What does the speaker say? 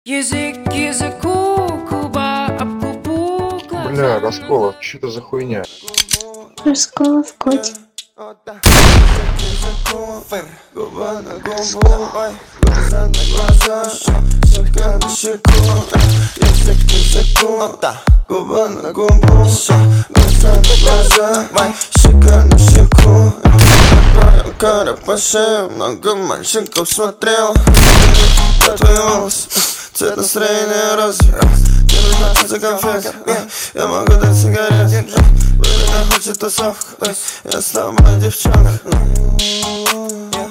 Язык к языку, губа об губу, глаза Бля, на Расколов, что это за хуйня? Расколов котик. Губа на губу, ой, глаза на глаза, щека на щеку, язык к языку, губа на губу, глаза на глаза, ой, щека на щеку. Кара по шее, много мальчиков смотрел. Твои волосы, цвет настроения розы. Тебе нужна за конфет, я могу дать сигарет. Время хочет тусовку, я снова моя девчонка.